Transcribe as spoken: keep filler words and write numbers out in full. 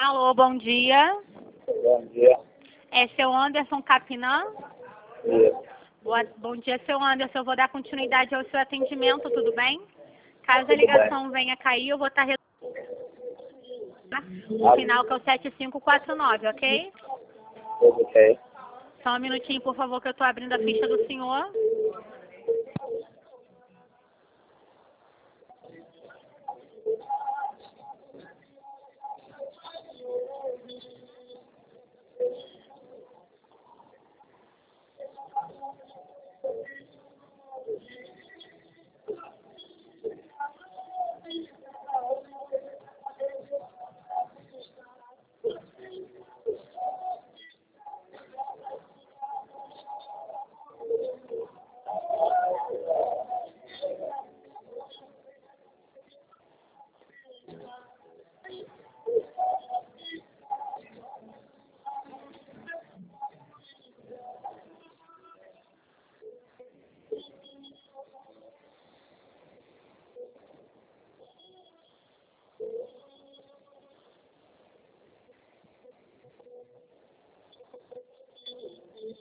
Alô, bom dia. Bom dia. É seu Anderson Capinã? Isso. Boa, bom dia, seu Anderson. Eu vou dar continuidade ao seu atendimento, tudo bem? Caso a Tudo ligação venha cair, eu vou estar retornando o final que é o sete cinco quatro nove, ok? Tudo ok. Só um minutinho, por favor, que eu estou abrindo a ficha do senhor.